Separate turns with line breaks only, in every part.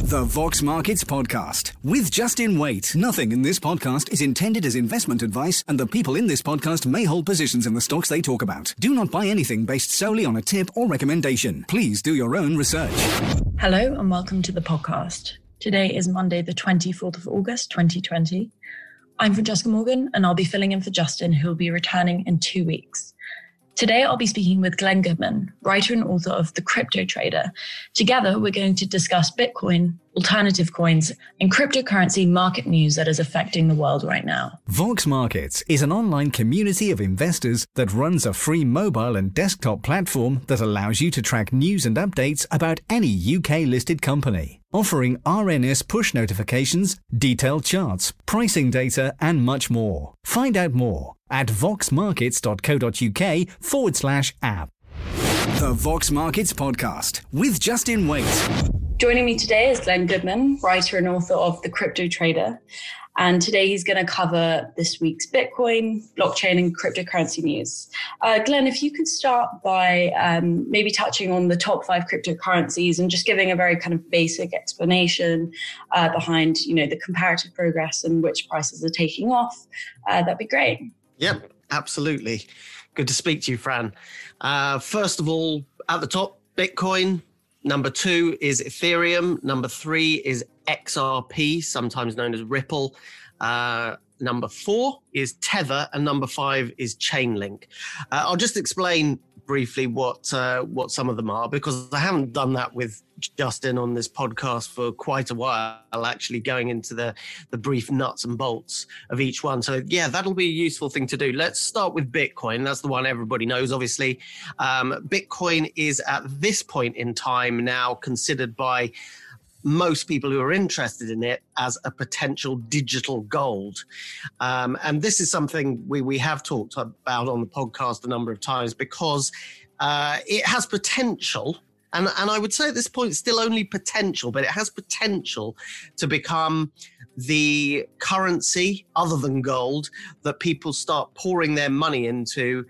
The Vox Markets Podcast with Justin Waite. Nothing in this podcast is intended as investment advice, and the people in this podcast may hold positions in the stocks they talk about. Do not buy anything based solely on a tip or recommendation. Please do your own research.
Hello and welcome to the podcast. Today is Monday, the 24th of August, 2020. I'm Francesca Morgan, and I'll be filling in for Justin, who will be returning in 2 weeks. Today, I'll be speaking with Glenn Goodman, writer and author of The Crypto Trader. Together, we're going to discuss Bitcoin, alternative coins, and cryptocurrency market news that is affecting the world right now.
Vox Markets is an online community of investors that runs a free mobile and desktop platform that allows you to track news and updates about any UK-listed company, offering RNS push notifications, detailed charts, pricing data, and much more. Find out more at voxmarkets.co.uk/app. The Vox Markets Podcast with Justin Waite.
Joining me today is Glenn Goodman, writer and author of The Crypto Trader. And today he's going to cover this week's Bitcoin, blockchain, and cryptocurrency news. Glenn, if you could start by maybe touching on the top 5 cryptocurrencies and just giving a very kind of basic explanation behind, the comparative progress and which prices are taking off, that'd be great.
Yep, absolutely. Good to speak to you, Fran. First of all, at the top, Bitcoin. Number 2 is Ethereum. Number 3 is XRP, sometimes known as Ripple. Number 4 is Tether, and number 5 is Chainlink. I'll just explain briefly what some of them are, because I haven't done that with Justin on this podcast for quite a while, actually going into the brief nuts and bolts of each one. So yeah, that'll be a useful thing to do. Let's start with Bitcoin. That's the one everybody knows, obviously. Bitcoin is at this point in time now considered by most people who are interested in it as a potential digital gold. And this is something we have talked about on the podcast a number of times, because it has potential. And I would say at this point, still only potential, but it has potential to become the currency other than gold that people start pouring their money into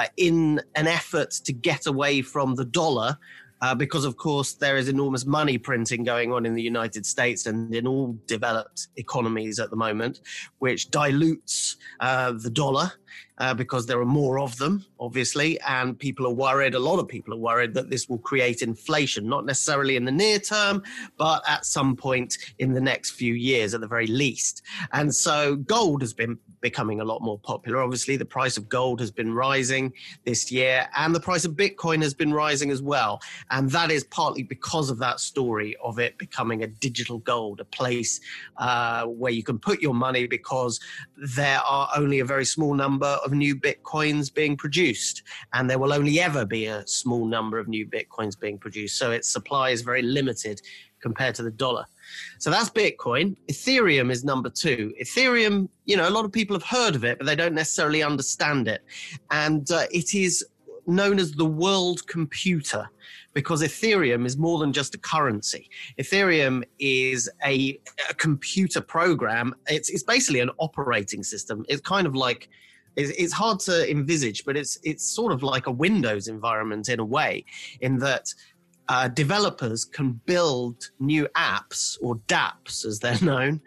in an effort to get away from the dollar. Because, of course, there is enormous money printing going on in the United States and in all developed economies at the moment, which dilutes the dollar because there are more of them, obviously. And people are worried, a lot of people are worried that this will create inflation, not necessarily in the near term, but at some point in the next few years at the very least. And so gold has been becoming a lot more popular. Obviously, the price of gold has been rising this year, and the price of Bitcoin has been rising as well. And that is partly because of that story of it becoming a digital gold, a place where you can put your money, because there are only a very small number of new Bitcoins being produced, and there will only ever be a small number of new Bitcoins being produced. So its supply is very limited compared to the dollar. So that's Bitcoin. Ethereum is number 2. Ethereum, a lot of people have heard of it, but they don't necessarily understand it. And it is known as the world computer, because Ethereum is more than just a currency. Ethereum is a computer program. It's basically an operating system. It's kind of like, it's hard to envisage, but it's sort of like a Windows environment in a way, in that developers can build new apps, or dApps as they're known,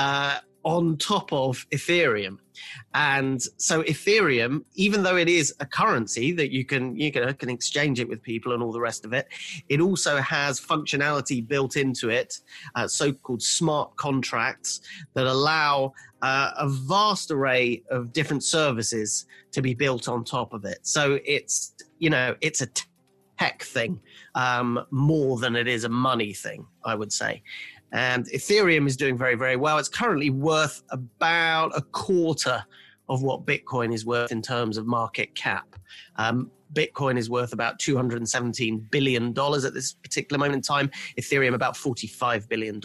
on top of Ethereum. And so Ethereum, even though it is a currency that you can exchange it with people and all the rest of it, it also has functionality built into it, so-called smart contracts that allow a vast array of different services to be built on top of it. So it's a tech thing more than it is a money thing, I would say. And Ethereum is doing very, very well. It's currently worth about a quarter of what Bitcoin is worth in terms of market cap. Bitcoin is worth about $217 billion at this particular moment in time. Ethereum about $45 billion.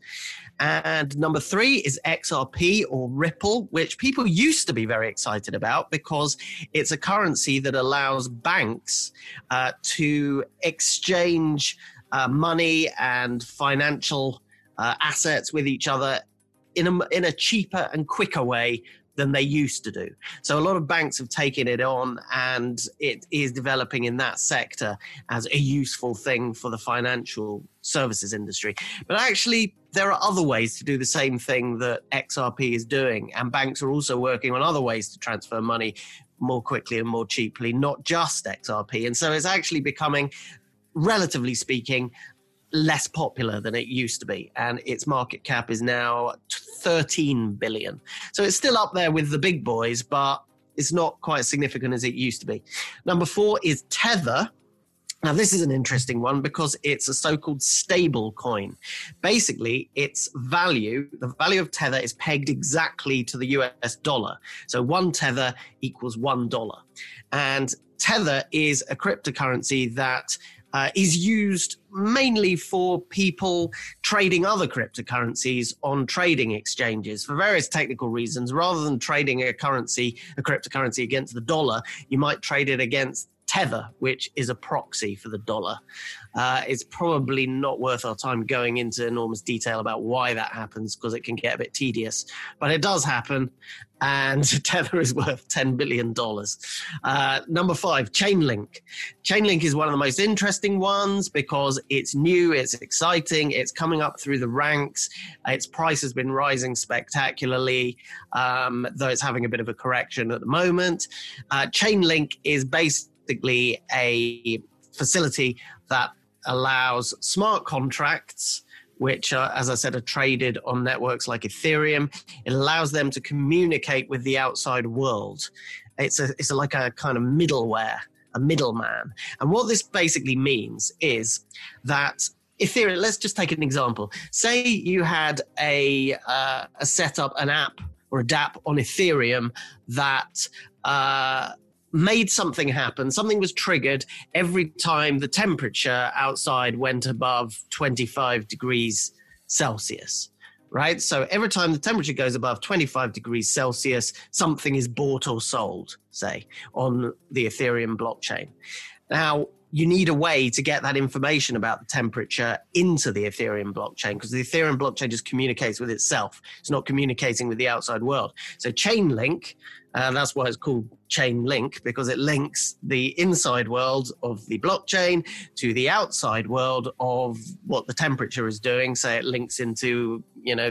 And number 3 is XRP, or Ripple, which people used to be very excited about, because it's a currency that allows banks to exchange money and financial assets with each other in a cheaper and quicker way than they used to do. So a lot of banks have taken it on, and it is developing in that sector as a useful thing for the financial services industry. But actually, there are other ways to do the same thing that XRP is doing, and banks are also working on other ways to transfer money more quickly and more cheaply, not just XRP. And so it's actually becoming, relatively speaking, less popular than it used to be, and its market cap is now 13 billion. So it's still up there with the big boys, but it's not quite as significant as it used to be. Number 4 is Tether. Now, this is an interesting one because it's a so-called stable coin. Basically, its value, the value of Tether, is pegged exactly to the US dollar. So 1 Tether equals $1. And Tether is a cryptocurrency that is used mainly for people trading other cryptocurrencies on trading exchanges for various technical reasons. Rather than trading a cryptocurrency against the dollar, you might trade it against Tether, which is a proxy for the dollar. It's probably not worth our time going into enormous detail about why that happens, because it can get a bit tedious, but it does happen. And Tether is worth $10 billion. Number 5, Chainlink. Chainlink is one of the most interesting ones because it's new, it's exciting, it's coming up through the ranks. Its price has been rising spectacularly, though it's having a bit of a correction at the moment. Chainlink is basically a facility that allows smart contracts, which, as I said, are traded on networks like Ethereum. It allows them to communicate with the outside world. It's like a kind of middleware, a middleman. And what this basically means is that Ethereum, let's just take an example. Say you had a setup, an app or a dApp on Ethereum that made something happen. Something was triggered every time the temperature outside went above 25 degrees Celsius, right? So every time the temperature goes above 25 degrees Celsius, something is bought or sold, say, on the Ethereum blockchain. Now, you need a way to get that information about the temperature into the Ethereum blockchain, because the Ethereum blockchain just communicates with itself. It's not communicating with the outside world. So Chainlink, that's why it's called Chainlink, because it links the inside world of the blockchain to the outside world of what the temperature is doing. So it links into,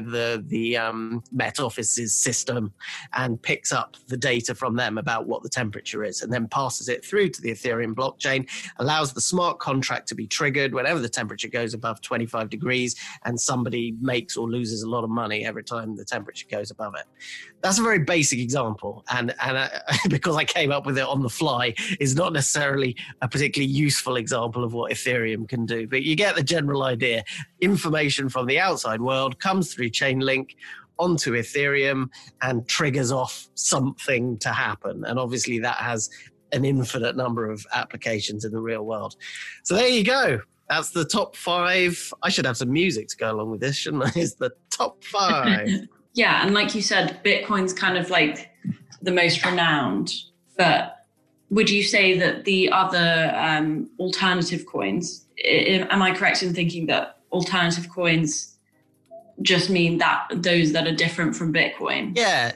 the Met Office's system and picks up the data from them about what the temperature is, and then passes it through to the Ethereum blockchain, allows the smart contract to be triggered whenever the temperature goes above 25 degrees, and somebody makes or loses a lot of money every time the temperature goes above it. That's a very basic example, and because I came up with it on the fly, is not necessarily a particularly useful example of what Ethereum can do, but you get the general idea. Information from the outside world comes through Chainlink onto Ethereum and triggers off something to happen, and obviously that has an infinite number of applications in the real world. So there you go. That's the top 5. I should have some music to go along with this, shouldn't I? It's the top 5.
Yeah, and like you said, Bitcoin's kind of like the most renowned, but would you say that the other alternative coins, am I correct in thinking that alternative coins just mean that those that are different from Bitcoin?
Yeah,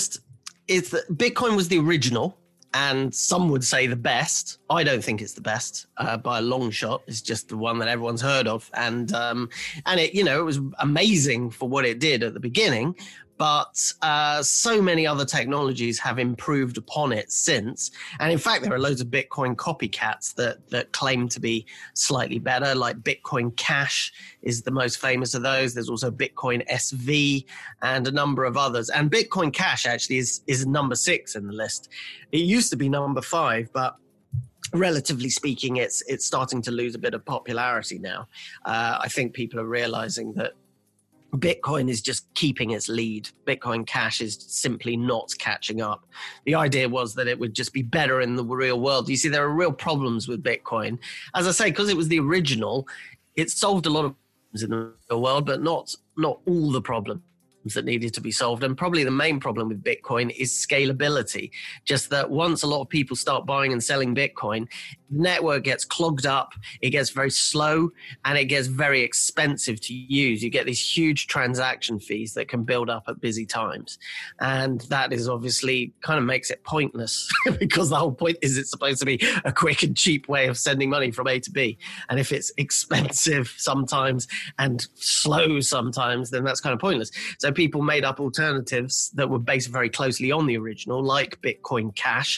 Bitcoin was the original, and some would say the best. I don't think it's the best by a long shot. It's just the one that everyone's heard of, and it, it was amazing for what it did at the beginning. But so many other technologies have improved upon it since. And in fact, there are loads of Bitcoin copycats that claim to be slightly better, like Bitcoin Cash is the most famous of those. There's also Bitcoin SV and a number of others. And Bitcoin Cash actually is number 6 in the list. It used to be number 5, but relatively speaking, it's starting to lose a bit of popularity now. I think people are realizing that Bitcoin is just keeping its lead. Bitcoin Cash is simply not catching up. The idea was that it would just be better in the real world. You see, there are real problems with Bitcoin. As I say, because it was the original, it solved a lot of problems in the real world, but not all the problems that needed to be solved. And probably the main problem with Bitcoin is scalability. Just that once a lot of people start buying and selling Bitcoin, The network gets clogged up, it gets very slow, and it gets very expensive to use. You get these huge transaction fees that can build up at busy times. And that is obviously kind of makes it pointless because the whole point is it's supposed to be a quick and cheap way of sending money from A to B. And if it's expensive sometimes and slow sometimes, then that's kind of pointless. So people made up alternatives that were based very closely on the original, like Bitcoin Cash,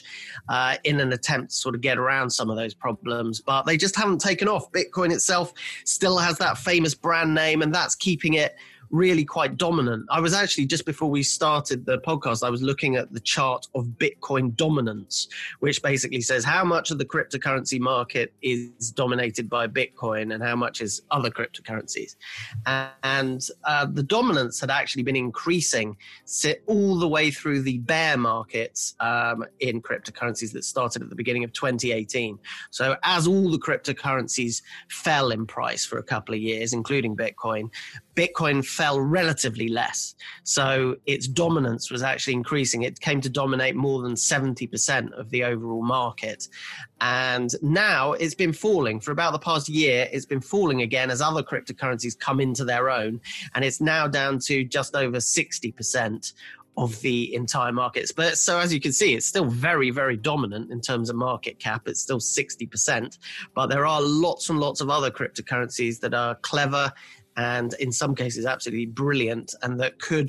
in an attempt to sort of get around some of those problems, but they just haven't taken off. Bitcoin itself still has that famous brand name, and that's keeping it really quite dominant. I was actually, just before we started the podcast, I was looking at the chart of Bitcoin dominance, which basically says how much of the cryptocurrency market is dominated by Bitcoin and how much is other cryptocurrencies. And the dominance had actually been increasing all the way through the bear markets in cryptocurrencies that started at the beginning of 2018. So as all the cryptocurrencies fell in price for a couple of years, including Bitcoin fell relatively less. So its dominance was actually increasing. It came to dominate more than 70% of the overall market. And now it's been falling for about the past year. It's been falling again as other cryptocurrencies come into their own. And it's now down to just over 60% of the entire markets. But so as you can see, it's still very, very dominant in terms of market cap. It's still 60%. But there are lots and lots of other cryptocurrencies that are clever and in some cases absolutely brilliant, and that could,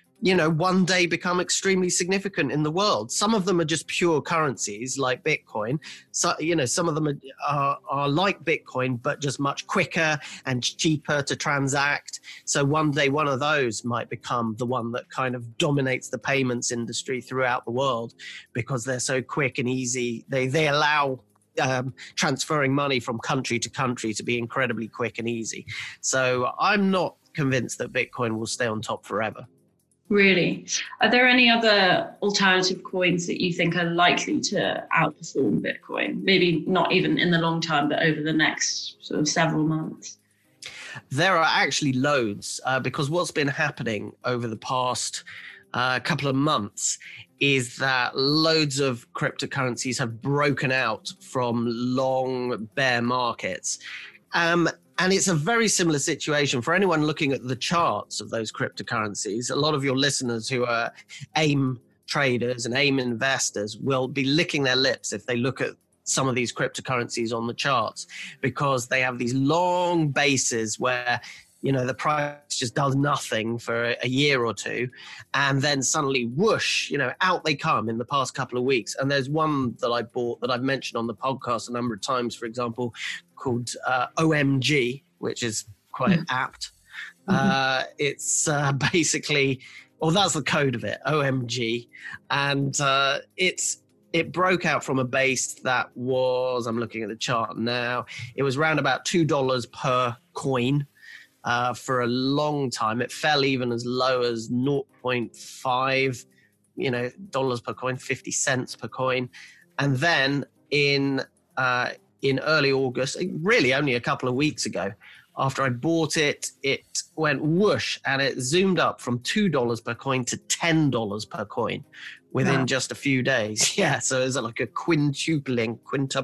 one day become extremely significant in the world. Some of them are just pure currencies like Bitcoin. So, some of them are like Bitcoin, but just much quicker and cheaper to transact. So one day one of those might become the one that kind of dominates the payments industry throughout the world because they're so quick and easy. They allow transferring money from country to country to be incredibly quick and easy. So I'm not convinced that Bitcoin will stay on top forever.
Really? Are there any other alternative coins that you think are likely to outperform Bitcoin? Maybe not even in the long term, but over the next sort of several months?
There are actually loads because what's been happening over the past couple of months is that loads of cryptocurrencies have broken out from long bear markets. And it's a very similar situation for anyone looking at the charts of those cryptocurrencies. A lot of your listeners who are AIM traders and AIM investors will be licking their lips if they look at some of these cryptocurrencies on the charts, because they have these long bases where the price just does nothing for a year or two. And then suddenly, whoosh, out they come in the past couple of weeks. And there's one that I bought that I've mentioned on the podcast a number of times, for example, called OMG, which is quite apt. It's basically, that's the code of it, OMG. And it broke out from a base that was, I'm looking at the chart now, it was around about $2 per coin. For a long time. It fell even as low as 0.5, dollars per coin, 50 cents per coin. And then in early August, really only a couple of weeks ago, after I bought it, it went whoosh and it zoomed up from $2 per coin to $10 per coin within just a few days. Yeah, so it was like a quintupling.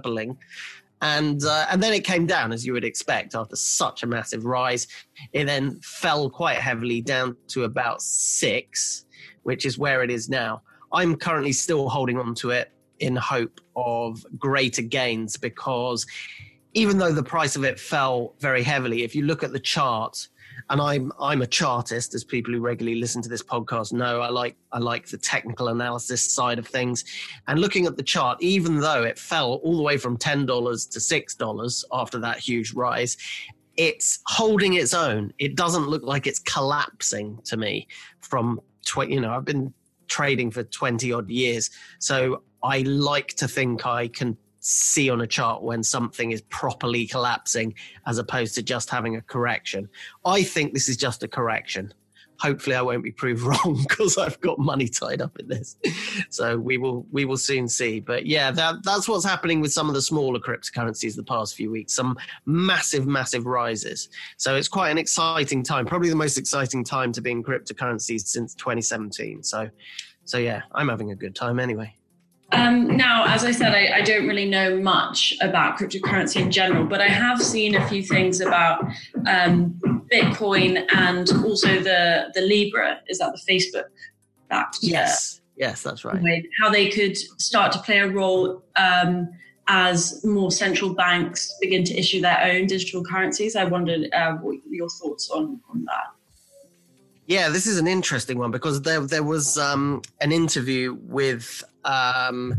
And then it came down, as you would expect, after such a massive rise. It then fell quite heavily down to about 6, which is where it is now. I'm currently still holding on to it in hope of greater gains, because even though the price of it fell very heavily, if you look at the chart, and I'm a chartist, as people who regularly listen to this podcast know, I like the technical analysis side of things. And looking at the chart, even though it fell all the way from $10 to $6 after that huge rise, it's holding its own. It doesn't look like it's collapsing to me from, I've been trading for 20 odd years. So I like to think I can see on a chart when something is properly collapsing as opposed to just having a correction. I think this is just a correction. Hopefully I won't be proved wrong because I've got money tied up in this. So we will soon see. But yeah, that's what's happening with some of the smaller cryptocurrencies the past few weeks. Some massive, massive rises. So it's quite an exciting time, probably the most exciting time to be in cryptocurrencies since 2017. So yeah, I'm having a good time anyway.
Now, as I said, I don't really know much about cryptocurrency in general, but I have seen a few things about Bitcoin and also the Libra. Is that the Facebook backed?
Yes, that's right.
How they could start to play a role as more central banks begin to issue their own digital currencies. I wondered what your thoughts on that.
Yeah, this is an interesting one because there was an interview with Mr.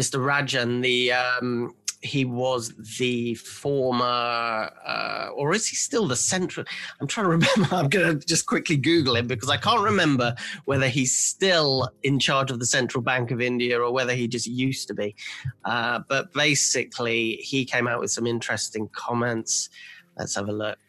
Rajan, he was the former, or is he still the central? I'm trying to remember. I'm going to just quickly Google him because I can't remember whether he's still in charge of the Central Bank of India or whether he just used to be. But basically, he came out with some interesting comments. Let's have a look.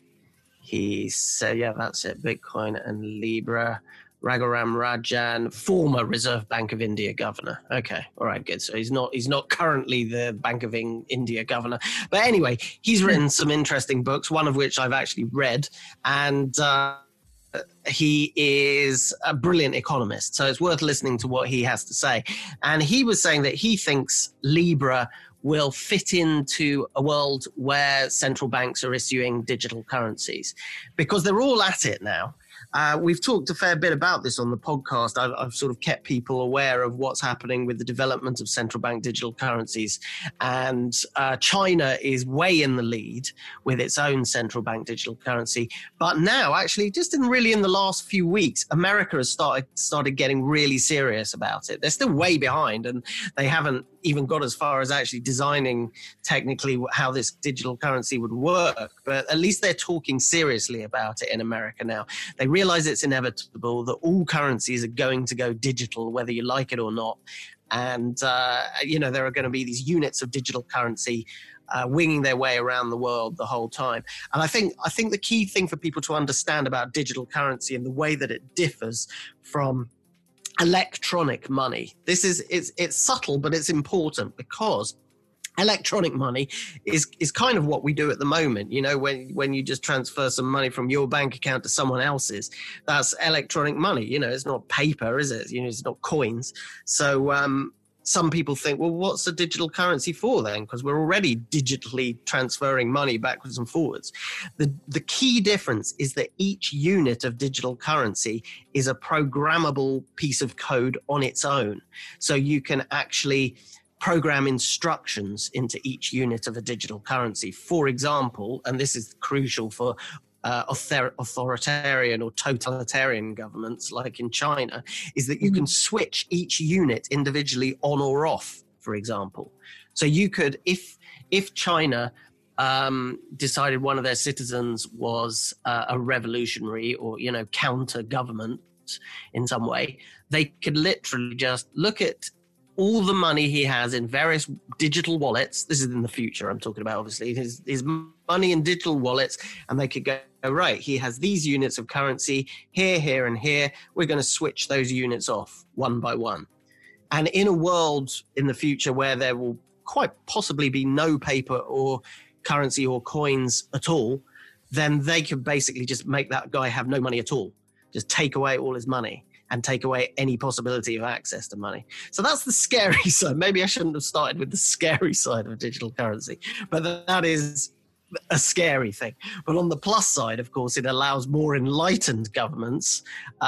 He said, yeah, that's it. Bitcoin and Libra. Raghuram Rajan, former Reserve Bank of India governor. Okay, all right, good. So he's not currently the Bank of India governor, but anyway, he's written some interesting books, one of which I've actually read, and he is a brilliant economist. So it's worth listening to what he has to say. And he was saying that he thinks Libra will fit into a world where central banks are issuing digital currencies because they're all at it now. We've talked a fair bit about this on the podcast. I've sort of kept people aware of what's happening with the development of central bank digital currencies. And China is way in the lead with its own central bank digital currency. But now, actually, just in the last few weeks, America has started getting really serious about it. They're still way behind, and they haven't even got as far as actually designing technically how this digital currency would work. But at least they're talking seriously about it in America now. They realize it's inevitable that all currencies are going to go digital, whether you like it or not. And, there are going to be these units of digital currency winging their way around the world the whole time. And I think the key thing for people to understand about digital currency and the way that it differs from electronic money. It's subtle, but it's important because electronic money is kind of what we do at the moment. You know, when you just transfer some money from your bank account to someone else's, that's electronic money. You know, it's not paper, is it? You know, it's not coins. So some people think, well, what's a digital currency for then? Because we're already digitally transferring money backwards and forwards. The key difference is that each unit of digital currency is a programmable piece of code on its own. So you can actually program instructions into each unit of a digital currency. For example, and this is crucial for authoritarian or totalitarian governments like in China, is that you can switch each unit individually on or off, for example. So you could, if China decided one of their citizens was a revolutionary or, counter government in some way, they could literally just look at all the money he has in various digital wallets. This is in the future I'm talking about, obviously. His money in digital wallets, and they could go, right, he has these units of currency here, here, and here. We're going to switch those units off one by one. And in a world in the future where there will quite possibly be no paper or currency or coins at all, then they could basically just make that guy have no money at all. Just take away all his money and take away any possibility of access to money. So that's the scary side. Maybe I shouldn't have started with the scary side of digital currency, but that is a scary thing. But on the plus side, of course, it allows more enlightened governments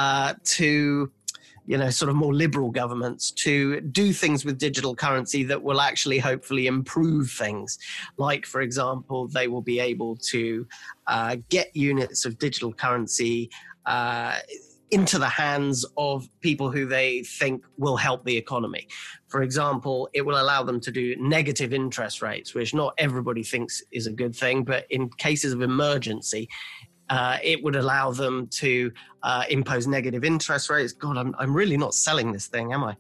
to, sort of more liberal governments to do things with digital currency that will actually hopefully improve things. Like, for example, they will be able to get units of digital currency into the hands of people who they think will help the economy. For example, it will allow them to do negative interest rates, which not everybody thinks is a good thing, but in cases of emergency, it would allow them to impose negative interest rates. God, I'm really not selling this thing, am I?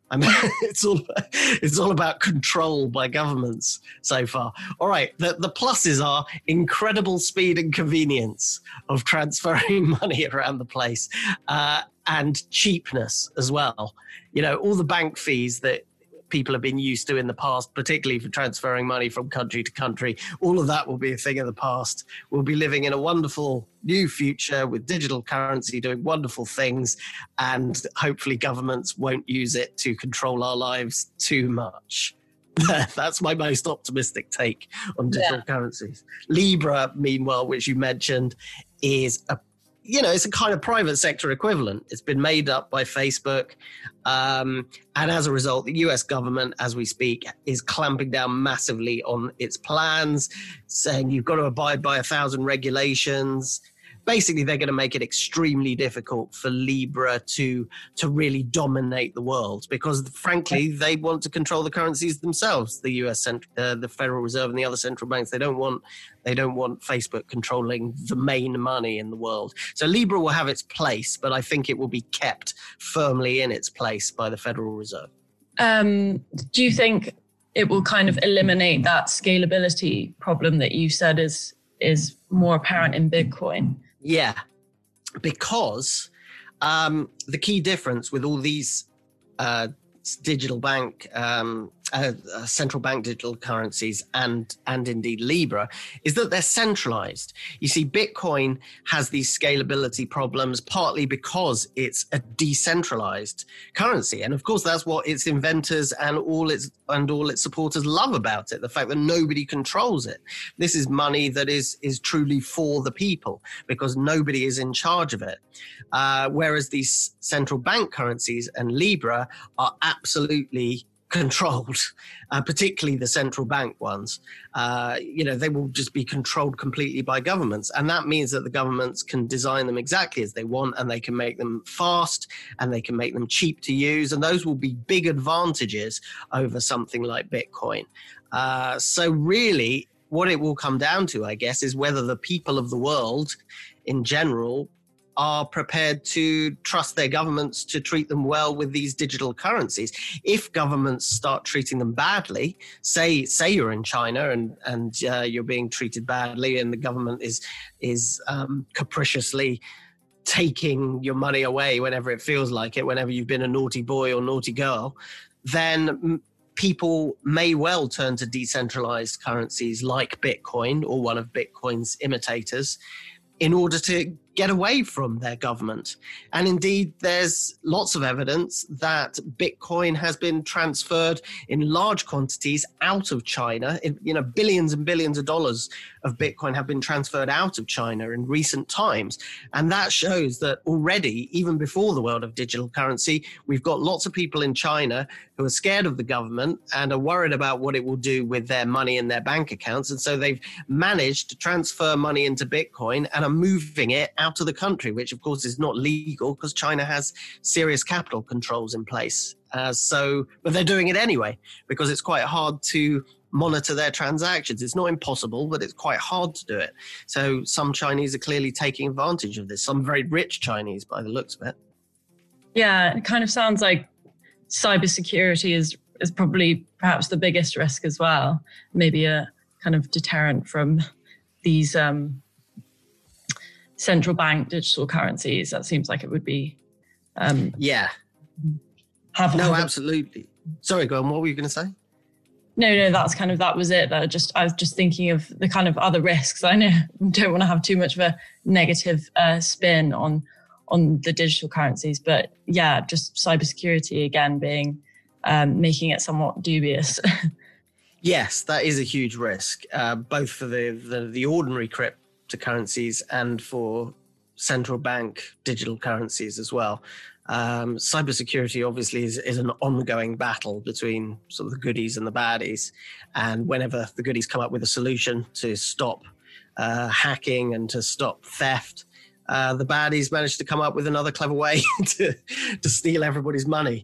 It's all about control by governments so far. All right, the pluses are incredible speed and convenience of transferring money around the place, and cheapness as well. All the bank fees that people have been used to in the past, particularly for transferring money from country to country. All of that will be a thing of the past. We'll be living in a wonderful new future with digital currency doing wonderful things, and hopefully governments won't use it to control our lives too much. That's my most optimistic take on digital currencies. Libra, meanwhile, which you mentioned, is it's a kind of private sector equivalent. It's been made up by Facebook. And as a result, the US government, as we speak, is clamping down massively on its plans, saying you've got to abide by 1,000 regulations. Basically, they're going to make it extremely difficult for Libra to really dominate the world because, frankly, they want to control the currencies themselves. The US, the Federal Reserve, and the other central banks. They don't want Facebook controlling the main money in the world. So Libra will have its place, but I think it will be kept firmly in its place by the Federal Reserve.
Do you think it will kind of eliminate that scalability problem that you said is more apparent in Bitcoin?
Yeah, because the key difference with all these digital bank, central bank digital currencies and indeed Libra is that they're centralized. You see, Bitcoin has these scalability problems partly because it's a decentralized currency. And of course, that's what its inventors and all its supporters love about it, the fact that nobody controls it. This is money that is truly for the people because nobody is in charge of it. Whereas these central bank currencies and Libra are absolutely controlled, particularly the central bank ones. They will just be controlled completely by governments. And that means that the governments can design them exactly as they want, and they can make them fast and they can make them cheap to use. And those will be big advantages over something like Bitcoin. So really, what it will come down to, I guess, is whether the people of the world in general are prepared to trust their governments to treat them well with these digital currencies. If governments start treating them badly, say you're in China and you're being treated badly, and the government is capriciously taking your money away whenever it feels like it, whenever you've been a naughty boy or naughty girl, then people may well turn to decentralized currencies like Bitcoin or one of Bitcoin's imitators in order to get away from their government. And indeed, there's lots of evidence that Bitcoin has been transferred in large quantities out of China. Billions and billions of dollars of Bitcoin have been transferred out of China in recent times. And that shows that already, even before the world of digital currency, we've got lots of people in China who are scared of the government and are worried about what it will do with their money in their bank accounts. And so they've managed to transfer money into Bitcoin and are moving it out of the country, which of course is not legal because China has serious capital controls in place. But they're doing it anyway because it's quite hard to monitor their transactions. It's not impossible, but it's quite hard to do it. So some Chinese are clearly taking advantage of this. Some very rich Chinese by the looks of it.
Yeah, it kind of sounds like cybersecurity is probably perhaps the biggest risk as well. Maybe a kind of deterrent from these central bank digital currencies. That seems like it would be.
Absolutely. Sorry, go on. What were you going to say?
No, that was it. I was just thinking of the kind of other risks. I know don't want to have too much of a negative spin on the digital currencies, but yeah, just cybersecurity again being making it somewhat dubious.
Yes, that is a huge risk, both for the ordinary cryptocurrencies and for central bank digital currencies as well. Cybersecurity obviously is an ongoing battle between sort of the goodies and the baddies. And whenever the goodies come up with a solution to stop hacking and to stop theft, the baddies manage to come up with another clever way to steal everybody's money.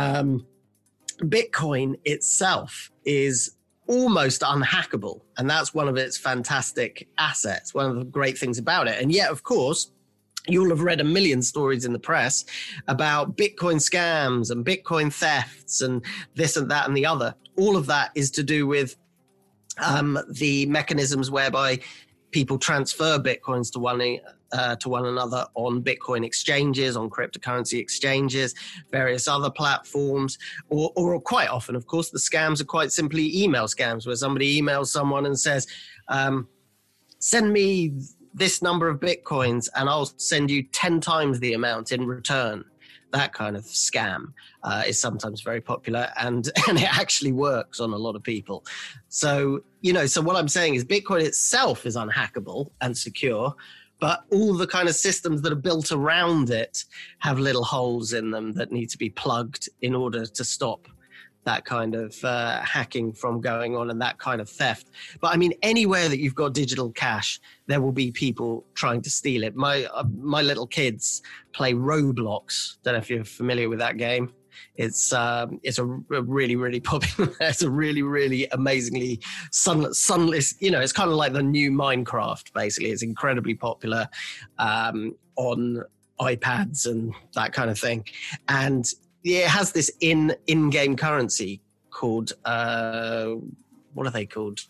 Bitcoin itself is almost unhackable, and that's one of its fantastic assets, one of the great things about it. And yet, of course, you'll have read a million stories in the press about Bitcoin scams and Bitcoin thefts and this and that and the other. All of that is to do with the mechanisms whereby people transfer Bitcoins to one another on Bitcoin exchanges, on cryptocurrency exchanges, various other platforms, or quite often, of course, the scams are quite simply email scams where somebody emails someone and says, send me this number of Bitcoins and I'll send you 10 times the amount in return. That kind of scam is sometimes very popular, and it actually works on a lot of people. So, so what I'm saying is Bitcoin itself is unhackable and secure, but all the kind of systems that are built around it have little holes in them that need to be plugged in order to stop that kind of hacking from going on and that kind of theft. But I mean, anywhere that you've got digital cash, there will be people trying to steal it. My little kids play Roblox. Don't know if you're familiar with that game. It's a really, really popular. It's a really, really amazingly sunless. It's kind of like the new Minecraft. Basically, it's incredibly popular on iPads and that kind of thing. And it has this in-game currency called what are they called?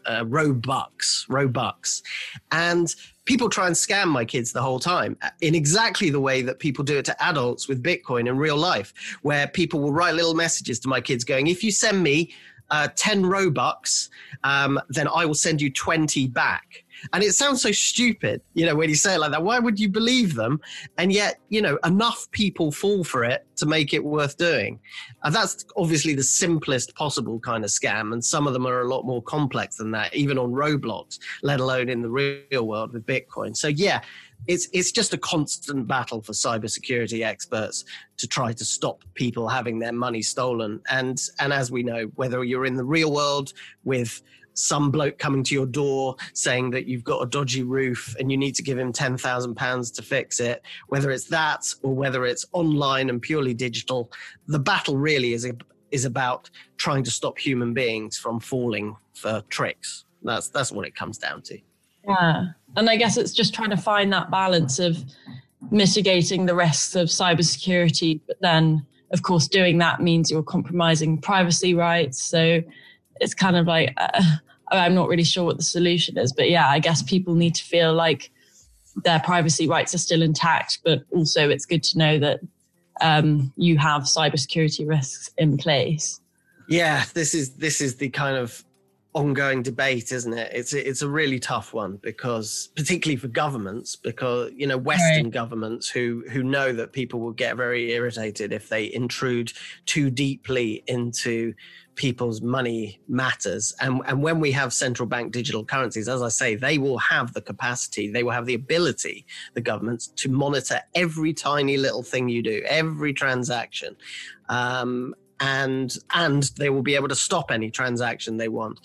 Robux. And people try and scam my kids the whole time in exactly the way that people do it to adults with Bitcoin in real life, where people will write little messages to my kids going, if you send me 10 Robux, then I will send you 20 back. And it sounds so stupid, when you say it like that. Why would you believe them? And yet, enough people fall for it to make it worth doing. And that's obviously the simplest possible kind of scam. And some of them are a lot more complex than that, even on Roblox, let alone in the real world with Bitcoin. So, yeah, it's just a constant battle for cybersecurity experts to try to stop people having their money stolen. And as we know, whether you're in the real world with some bloke coming to your door saying that you've got a dodgy roof and you need to give him £10,000 to fix it, whether it's that or whether it's online and purely digital, the battle really is about trying to stop human beings from falling for tricks. That's what it comes down to.
Yeah. And I guess it's just trying to find that balance of mitigating the risks of cybersecurity, but then, of course, doing that means you're compromising privacy rights. So it's kind of like, I'm not really sure what the solution is, but yeah, I guess people need to feel like their privacy rights are still intact, but also it's good to know that you have cybersecurity risks in place.
Yeah, this is the kind of ongoing debate, isn't it? It's a really tough one, because particularly for governments, because Western governments who know that people will get very irritated if they intrude too deeply into people's money matters. And when we have central bank digital currencies, as I say, they will have the capacity, they will have the ability, the governments, to monitor every tiny little thing you do, every transaction. And they will be able to stop any transaction they want.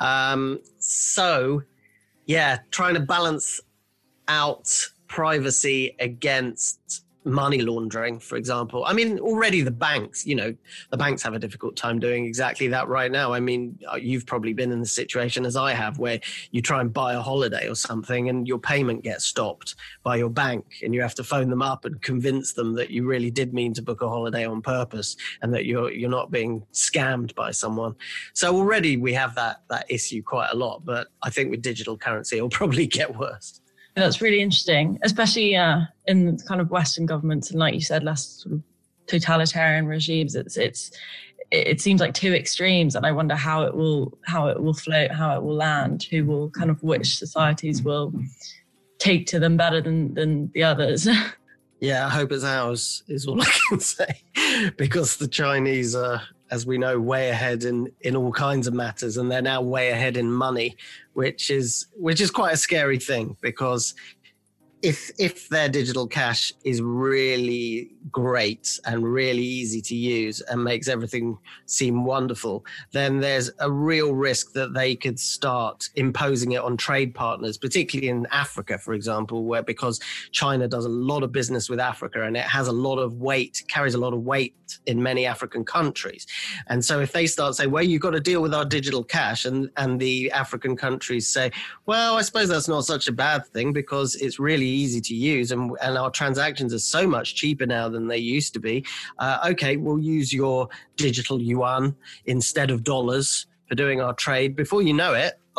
So, yeah, trying to balance out privacy against money laundering, for example. I mean, already the banks have a difficult time doing exactly that right now. I mean, you've probably been in the situation as I have, where you try and buy a holiday or something and your payment gets stopped by your bank and you have to phone them up and convince them that you really did mean to book a holiday on purpose and that you're not being scammed by someone. So already we have that issue quite a lot, but I think with digital currency, it'll probably get worse.
That's really interesting, especially in kind of Western governments and, like you said, less sort of totalitarian regimes. It seems like two extremes, and I wonder how it will float, how it will land, which societies will take to them better than the others.
Yeah, I hope it's ours, is all I can say, because the Chinese are, as we know, way ahead in all kinds of matters, and they're now way ahead in money, which is quite a scary thing, because if their digital cash is really great and really easy to use and makes everything seem wonderful, then there's a real risk that they could start imposing it on trade partners, particularly in Africa, for example, where, because China does a lot of business with Africa and it has a lot of weight, carries a lot of weight in many African countries. And so if they start saying, well, you've got to deal with our digital cash, and the African countries say, well, I suppose that's not such a bad thing because it's really easy to use and our transactions are so much cheaper now than they used to be. Okay, we'll use your digital yuan instead of dollars for doing our trade. Before you know it,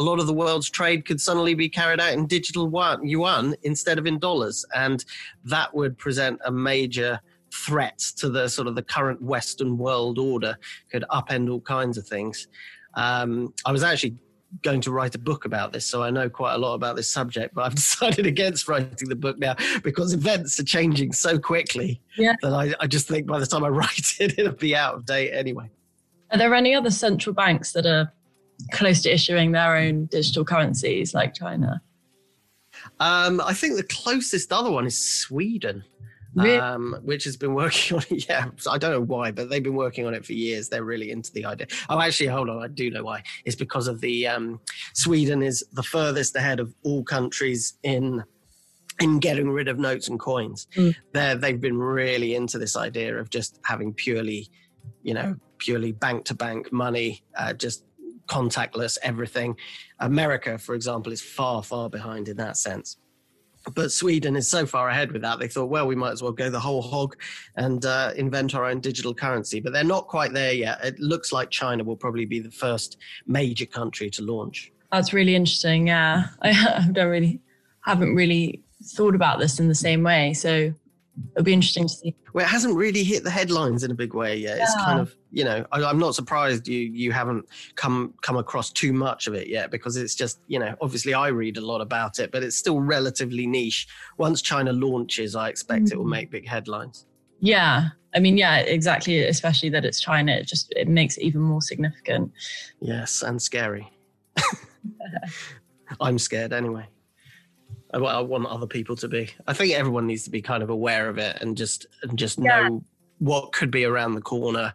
a lot of the world's trade could suddenly be carried out in digital yuan instead of in dollars. And that would present a major threat to the sort of the current Western world order, could upend all kinds of things. I was actually going to write a book about this, so I know quite a lot about this subject, but I've decided against writing the book now because events are changing so quickly that I just think by the time I write it, it'll be out of date anyway.
Are there any other central banks that are close to issuing their own digital currencies like China?
I think the closest other one is Sweden. Really? Which has been working on it. Yeah, I don't know why, but they've been working on it for years. They're really into the idea. Oh, actually, hold on. I do know why. It's because of the Sweden is the furthest ahead of all countries in getting rid of notes and coins. They've been really into this idea of just having purely bank to bank money, just contactless everything. America, for example, is far, far behind in that sense. But Sweden is so far ahead with that, they thought, well, we might as well go the whole hog and invent our own digital currency. But they're not quite there yet. It looks like China will probably be the first major country to launch.
That's really interesting, yeah. I haven't really thought about this in the same way. So it'll be interesting to see.
Well, it hasn't really hit the headlines in a big way yet. It's kind of, I'm not surprised you haven't come across too much of it yet, because it's just, obviously I read a lot about it, but it's still relatively niche. Once China launches, I expect it will make big headlines.
Yeah. I mean, yeah, exactly. Especially that it's China. It makes it even more significant.
Yes, and scary. I'm scared anyway. I want other people to be. I think everyone needs to be kind of aware of it and just know what could be around the corner.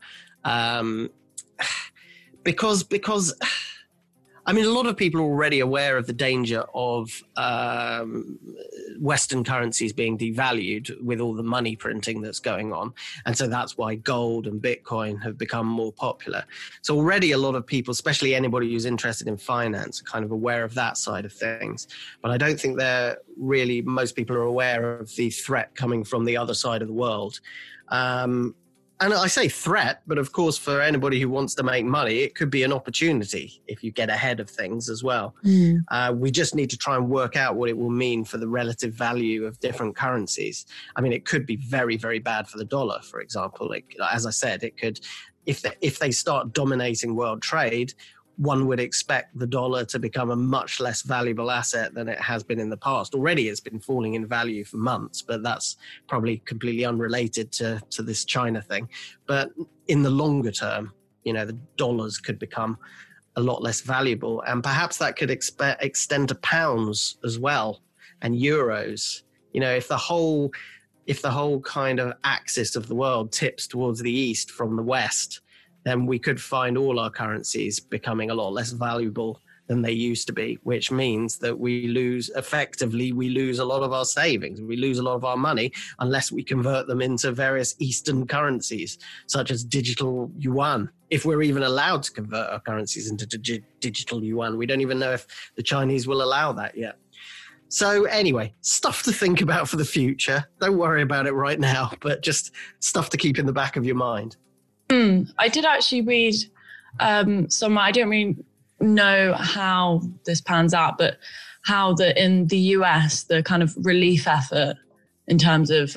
Because I mean, a lot of people are already aware of the danger of Western currencies being devalued with all the money printing that's going on. And so that's why gold and Bitcoin have become more popular. So already a lot of people, especially anybody who's interested in finance, are kind of aware of that side of things. But I don't think most people are aware of the threat coming from the other side of the world. And I say threat, but of course, for anybody who wants to make money, it could be an opportunity if you get ahead of things as well. We just need to try and work out what it will mean for the relative value of different currencies. I mean, it could be very, very bad for the dollar, for example. As I said, it could, if they start dominating world trade, one would expect the dollar to become a much less valuable asset than it has been in the past. Already it's been falling in value for months, but that's probably completely unrelated to this China thing. But in the longer term, the dollars could become a lot less valuable. And perhaps that could extend to pounds as well, and euros. If the whole kind of axis of the world tips towards the east from the west, then we could find all our currencies becoming a lot less valuable than they used to be, which means that we lose a lot of our savings. We lose a lot of our money unless we convert them into various Eastern currencies, such as digital yuan. If we're even allowed to convert our currencies into digital yuan, we don't even know if the Chinese will allow that yet. So anyway, stuff to think about for the future. Don't worry about it right now, but just stuff to keep in the back of your mind.
I did actually read somewhere, I don't really know how this pans out, but how in the US, the kind of relief effort in terms of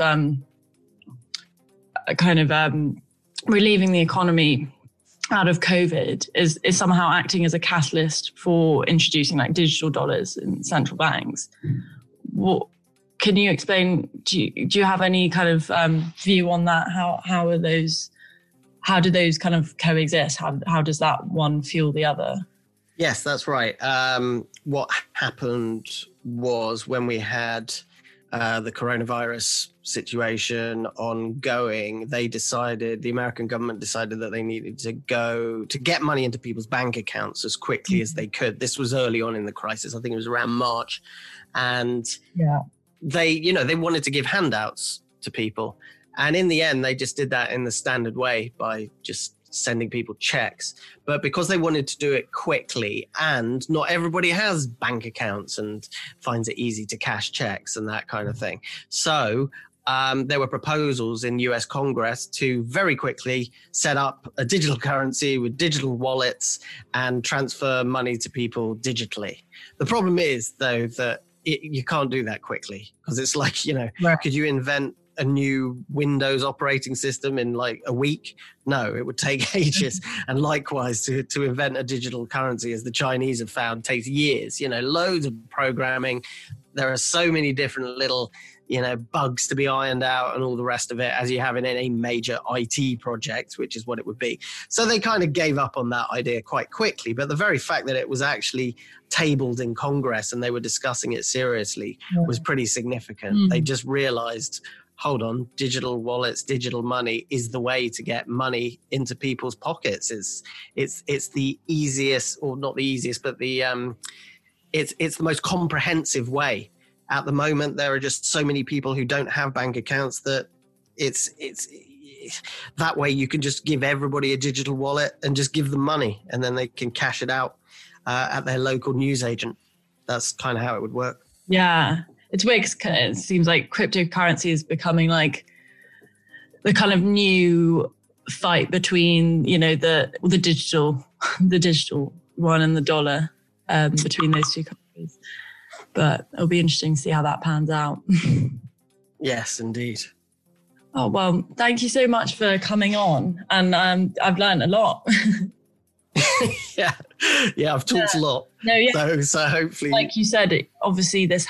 relieving the economy out of COVID is somehow acting as a catalyst for introducing like digital dollars in central banks. What can you explain? Do you have any kind of view on that? How do those kind of coexist? How does that one fuel the other?
Yes, that's right. What happened was when we had the coronavirus situation ongoing, the American government decided that they needed to get money into people's bank accounts as quickly as they could. This was early on in the crisis. I think it was around March. And they wanted to give handouts to people. And in the end, they just did that in the standard way by just sending people checks. But because they wanted to do it quickly, and not everybody has bank accounts and finds it easy to cash checks and that kind of thing. So there were proposals in US Congress to very quickly set up a digital currency with digital wallets and transfer money to people digitally. The problem is, though, that you can't do that quickly, because it's like, could you invent a new Windows operating system in like a week? No, it would take ages. And likewise, to invent a digital currency, as the Chinese have found, takes years, loads of programming. There are so many different little, bugs to be ironed out and all the rest of it, as you have in any major IT project, which is what it would be. So they kind of gave up on that idea quite quickly. But the very fact that it was actually tabled in Congress and they were discussing it seriously was pretty significant. They just realized, hold on, digital wallets, digital money is the way to get money into people's pockets. It's the easiest, or not the easiest, but it's the most comprehensive way. At the moment, there are just so many people who don't have bank accounts that it's that way you can just give everybody a digital wallet and just give them money, and then they can cash it out at their local newsagent. That's kind of how it would work.
Yeah. It's weird because it seems like cryptocurrency is becoming like the kind of new fight between, the digital one and the dollar, between those two countries. But it'll be interesting to see how that pans out.
Yes, indeed.
Oh, well, thank you so much for coming on. And I've learned a lot.
Yeah, I've talked a lot.
No, yeah.
So hopefully,
like you said, obviously this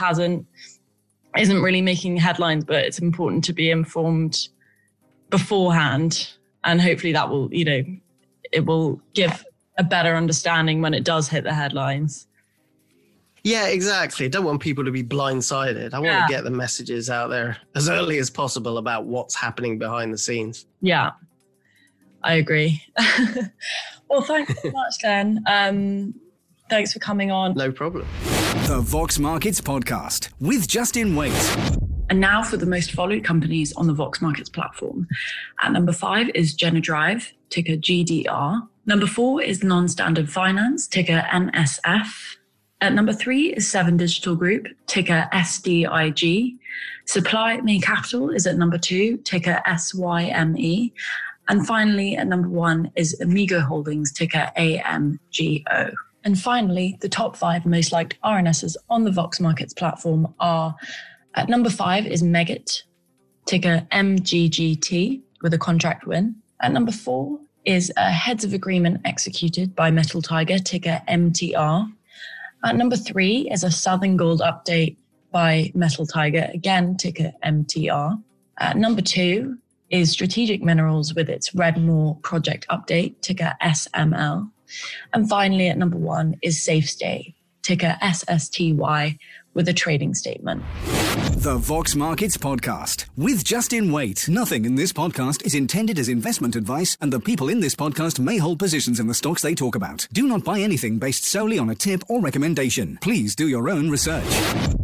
isn't really making headlines, but it's important to be informed beforehand, and hopefully that will, it will give a better understanding when it does hit the headlines.
Yeah, exactly. I don't want people to be blindsided. I want to get the messages out there as early as possible about what's happening behind the scenes.
Yeah, I agree. Well, thanks so much, Glenn. Thanks for coming on.
No problem.
The Vox Markets Podcast with Justin Waite.
And now for the most followed companies on the Vox Markets platform. At number 5 is Genadrive, ticker GDR. Number 4 is Non-Standard Finance, ticker NSF. At number 3 is 7 Digital Group, ticker SDIG. Supply Main Capital is at number 2, ticker SYME. And finally, at number 1 is Amigo Holdings, ticker AMGO. And finally, the top 5 most liked RNSs on the Vox Markets platform are: at number 5 is Megit, ticker MGGT, with a contract win. At number 4 is a heads of agreement executed by Metal Tiger, ticker MTR. At number 3 is a Southern Gold update by Metal Tiger, again, ticker MTR. At number 2 is Strategic Minerals with its Redmoor project update, ticker SML. And finally, at number 1 is SafeStay, ticker SSTY, with a trading statement.
The Vox Markets Podcast with Justin Waite. Nothing in this podcast is intended as investment advice, and the people in this podcast may hold positions in the stocks they talk about. Do not buy anything based solely on a tip or recommendation. Please do your own research.